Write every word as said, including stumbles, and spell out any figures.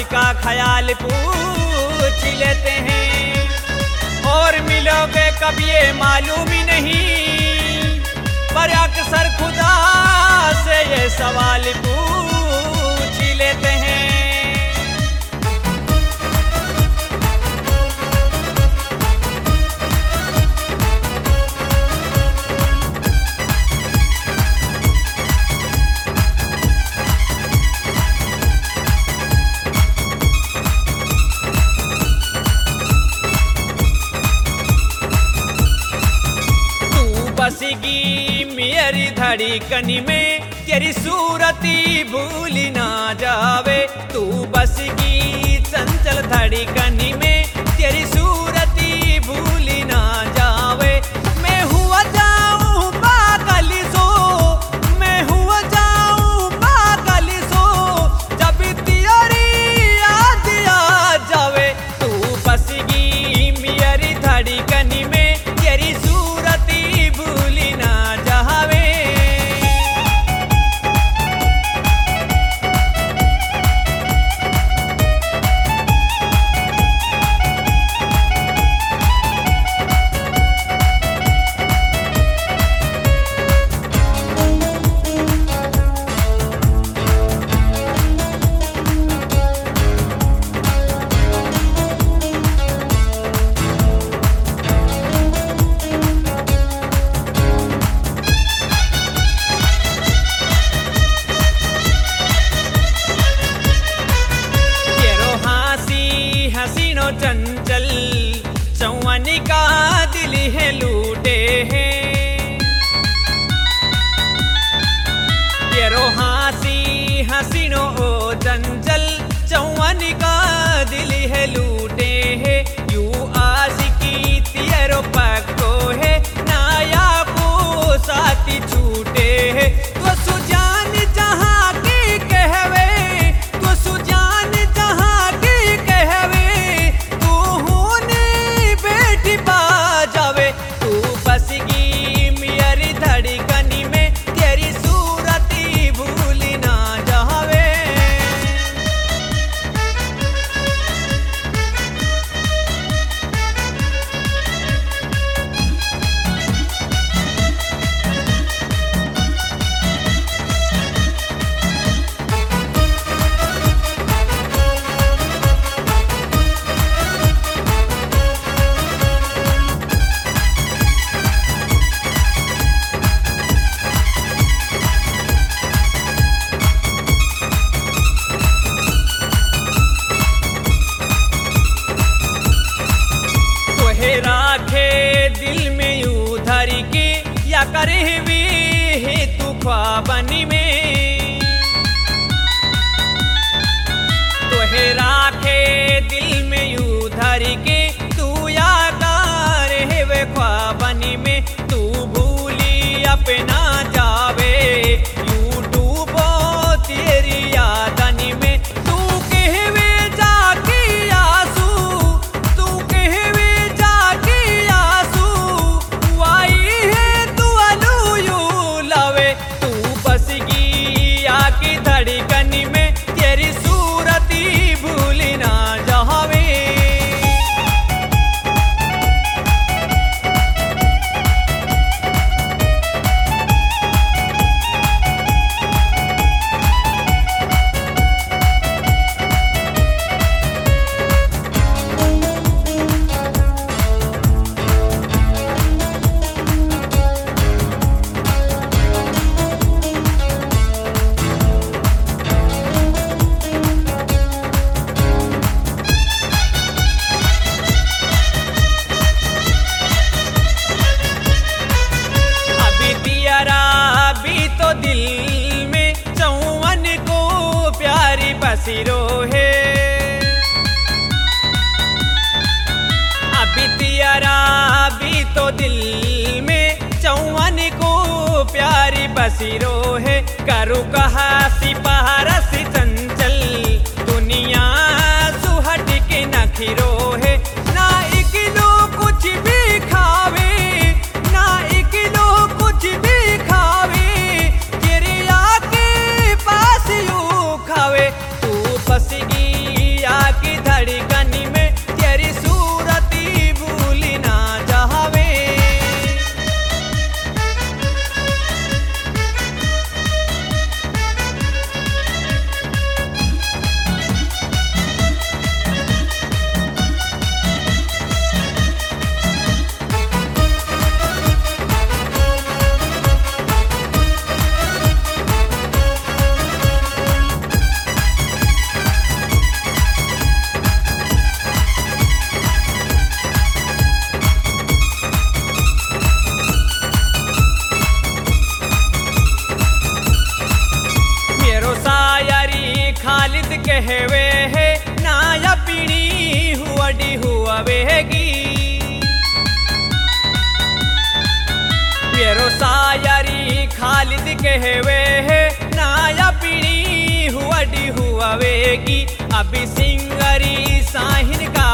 का ख्याल पूछ लेते हैं, और मिलोगे कब ये मालूम ही नहीं, पर अक्सर खुदा से ये सवाल पूछ लेते हैं। बसगी मेरी धड़कन में तेरी सूरती भूल ना जावे, तू बसगी चंचल धड़कन में तेरी सूरती भूल ना जावे। मैं हुआ जाऊं पागल सो, मैं हुआ जाऊं पागल सो, जब तेरी याद आ जावे, तू बसगी मेरी धड़कन में तेरी सूरती भूल ना जावे। हसीनो चंचल चौवनी का दिल है लूटे हैं, तेरो हासी हसीनो ओ चंचल चौवनी का दिल है लूटे है। यू आशिकी तेरो पक्को है, नाया को साथी छूटे है। तो सुजान जहाँ की कहवे, तो सुजान जहाँ की कहवे, तू होने बेटी पा जावे, तू बसगी मेरी धड़कन में तेरी सूरती भूल ना जावे। राखे दिल में यूं धर के, या करे वे है तू ख्वाबन में, तोहे राखे दिल में यूं धर के, तू या करे वे ख्वाबन में, तू भूली अपना जावे, यूं डूबो तेरी यादन में, तू कहवे जाके आंसू, तू कहवे धड़कन में तेरी सूरती भूल ना जावे। तो दिल में चौवन को प्यारी बसिरो है, अभी तियारा भी तो दिल में चौवन को प्यारी बसिरो है। करू कहा सिपारस चंचल दुनिया सुहट के नखिरो है, ना इकलो कुछ भी खावे, ना इकलो कुछ भी खावे, तेरे आके पास यूं खावे, तू बसगी हुआवेगी। पेरो सायरी खालिद कहवे है नाया पीढ़ी हुआ डी हुआवेगी। अभी सिंगरी साहिन का